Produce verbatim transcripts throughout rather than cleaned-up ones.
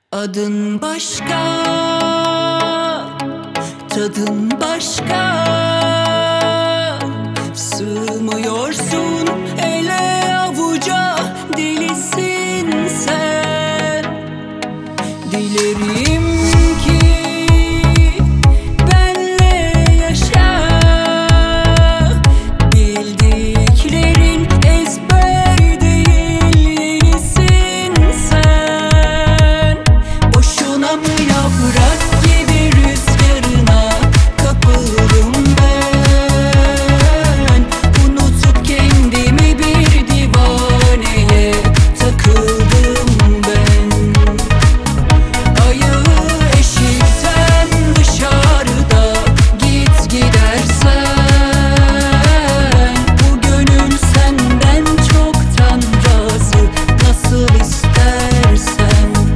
Adın başka, tadın başka. Sığmıyorsun ele avuca, delisin sen. Dilerim ki benle yaşa, bildiklerin ezber değil, yenisin sen. Boşuna mı yaprak gibi rüzgarına kapıldım ben? Unutup kendimi bir divaneye takıldım ben. Ayağı eşikten dışarıda, git gidersen. Bu gönül senden çoktan razı, nasıl istersen.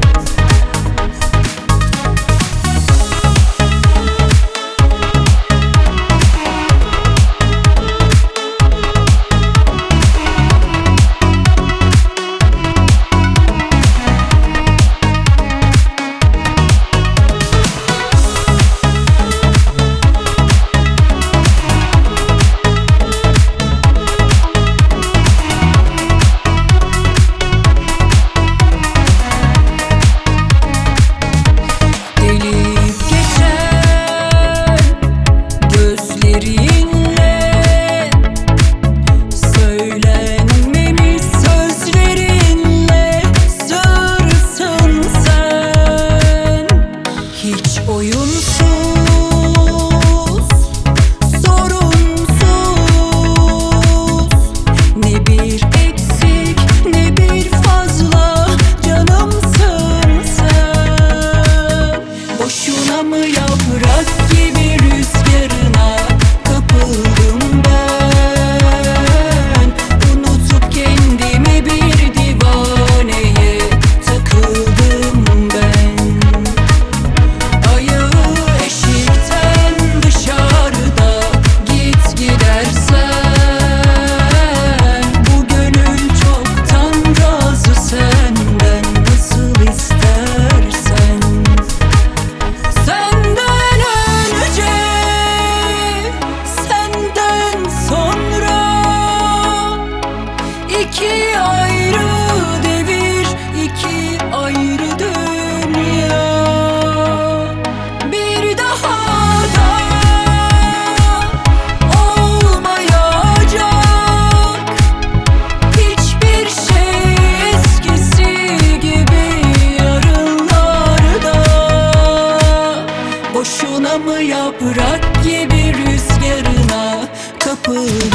Delip geçen gözlerinle, söylenmemiş sözlerinle sığırsın sen. Hiç oyunsuz, sorunsuz, ne bir eksik ne bir fazla canımsın sen. Boşuna mı yaprak gibi rüzgarına kapıldım ben? Unutup kendimi bir divaneye takıldım ben. Ayağı eşikten dışarıda, git gidersen. Bu gönül çoktan razı senden, nasıl istersen. Senden önce, senden sonra, iki ayrı devir, iki ayrı dünya. Bir daha da olmayacak hiçbir şey eskisi gibi yarınlarda. Boşuna mı yaprak gibi rüzgarına kapıldım